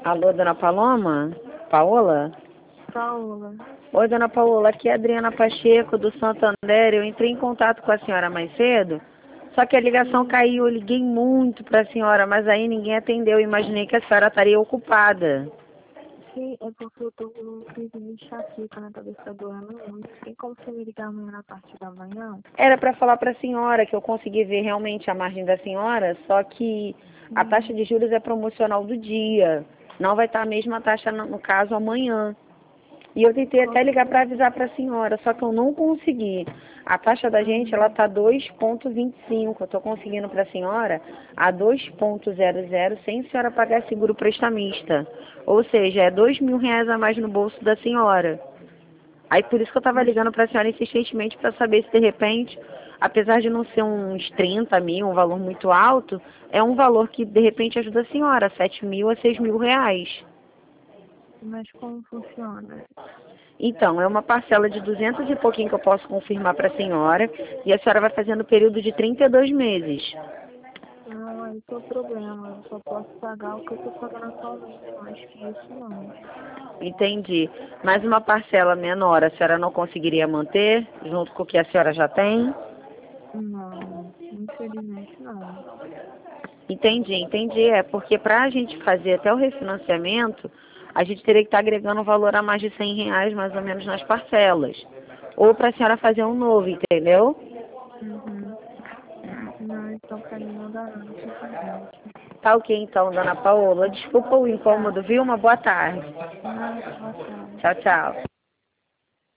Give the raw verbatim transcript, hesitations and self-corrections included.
Alô, dona Paloma? Paola? Paola. Oi, dona Paola, aqui é a Adriana Pacheco, do Santander. Eu entrei em contato com a senhora mais cedo, só que a ligação Sim. caiu. Eu liguei muito para a senhora, mas aí ninguém atendeu. Eu imaginei que a senhora estaria ocupada. Sim, é porque eu tô com um crise de enxaqueca na cabeça doendo muito. Tem como você me ligar amanhã na parte da manhã? Era para falar para a senhora que eu consegui ver realmente a margem da senhora, só que a taxa Sim. de juros é promocional do dia. Não vai estar a mesma taxa, no no caso, amanhã. E eu tentei até Quanto ligar que para é? avisar para a senhora, só que eu não consegui. A taxa da gente, ela Uhum. tá dois vírgula vinte e cinco. Eu estou conseguindo para a senhora a dois vírgula zero zero sem a senhora pagar seguro prestamista. Ou seja, é dois mil reais a mais no bolso da senhora. Aí por isso que eu estava Mas, ligando para a senhora insistentemente para saber se de repente, apesar de não ser uns trinta mil, um valor muito alto, é um valor que de repente ajuda a senhora, sete mil a seis mil reais. mas como funciona? Então, é uma parcela de duzentos e pouquinho que eu posso confirmar para a senhora, e a senhora vai fazendo o período de trinta e dois meses. Não, esse é o problema. Eu só posso pagar o que eu tô pagando atualmente. Mais que isso, não. Entendi. Mais uma parcela menor, a senhora não conseguiria manter, junto com o que a senhora já tem? Não, infelizmente não. Entendi, entendi. É porque para a gente fazer até o refinanciamento, a gente teria que estar agregando um valor a mais de cem reais, mais ou menos, nas parcelas. Ou para a senhora fazer um novo, entendeu? Uhum. Não, então pra mim não dá não, infelizmente. Tá ok, então, dona Paola. Desculpa o Tá. incômodo, viu? Uma boa tarde. Nada, boa tarde. Tchau, tchau.